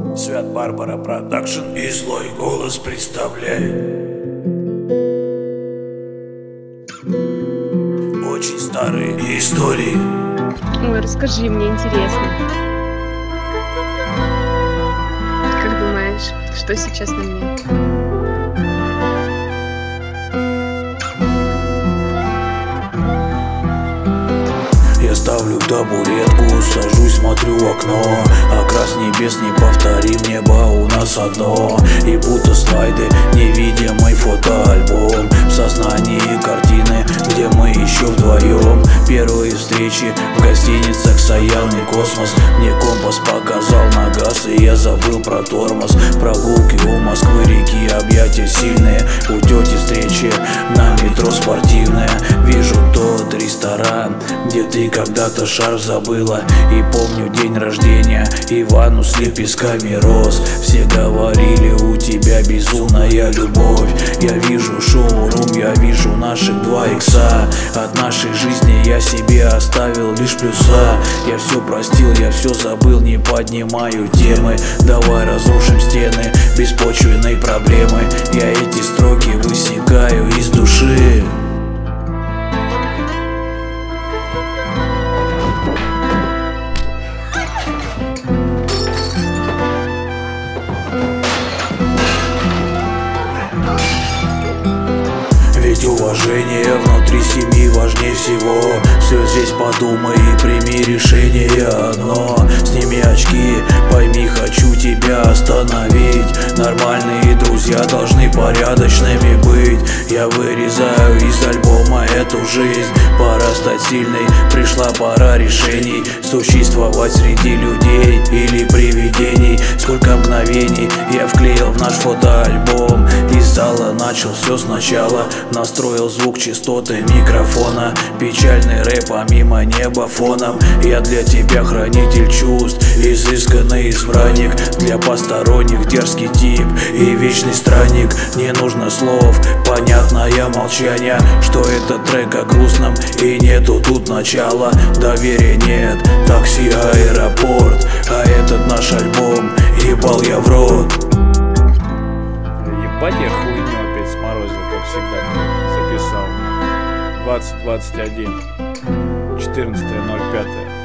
Свят Барбара Продакшн и Злой Голос представляет очень старые истории. Ой, расскажи, мне интересно. Как думаешь, что сейчас на мне? Я ставлю табуретку, сажусь, смотрю в окно. Окрас небес неповторим, небо у нас одно. И будто слайды, невидимый фотоальбом. В сознании картины, где мы еще вдвоем. Первые встречи в гостиницах, Саяльный космос. Мне компас показал на газ, и я забыл про тормоз. Прогулки у Москвы реки, объятия сильные. У тети встречи на метро спортивная. Вижу тот ресторан, где ты когда-то шарф забыла. И помню день рождения, и ванну с лепестками роз. Все говорили, у тебя безумная любовь. Я вижу шоурум, я вижу наших 2 икса. От нашей жизни я себе оставил лишь плюса. Я все простил, я все забыл, не поднимаю темы. Давай разрушим стены беспочвенной проблемы. Я эти строки высекаю из души. Ведь уважение внутри семьи важнее всего. Все здесь подумай и прими решение одно. Сними очки, пойми, хочу тебя остановить. Нормальные друзья должны порядочными быть. Я вырезаю из альбома эту жизнь. Пора стать сильной, пришла пора решений. Существовать среди людей или привидений. Сколько мгновений я вклеил в наш фотоальбом. Из зала начал все сначала. Настроил звук, частоты микрофона. Печальный рэп помимо неба фоном. Я для тебя хранитель чувств, изысканный избранник. Для посторонних дерзкий тип и вечный странник. Не нужно слов, понятное молчание, что этот трек о грустном и нету тут начала. Доверия нет, такси, аэропорт. А этот наш альбом ебал я в рот. Ебать я хуйню опять сморозил, как всегда записал. 2021 14.05.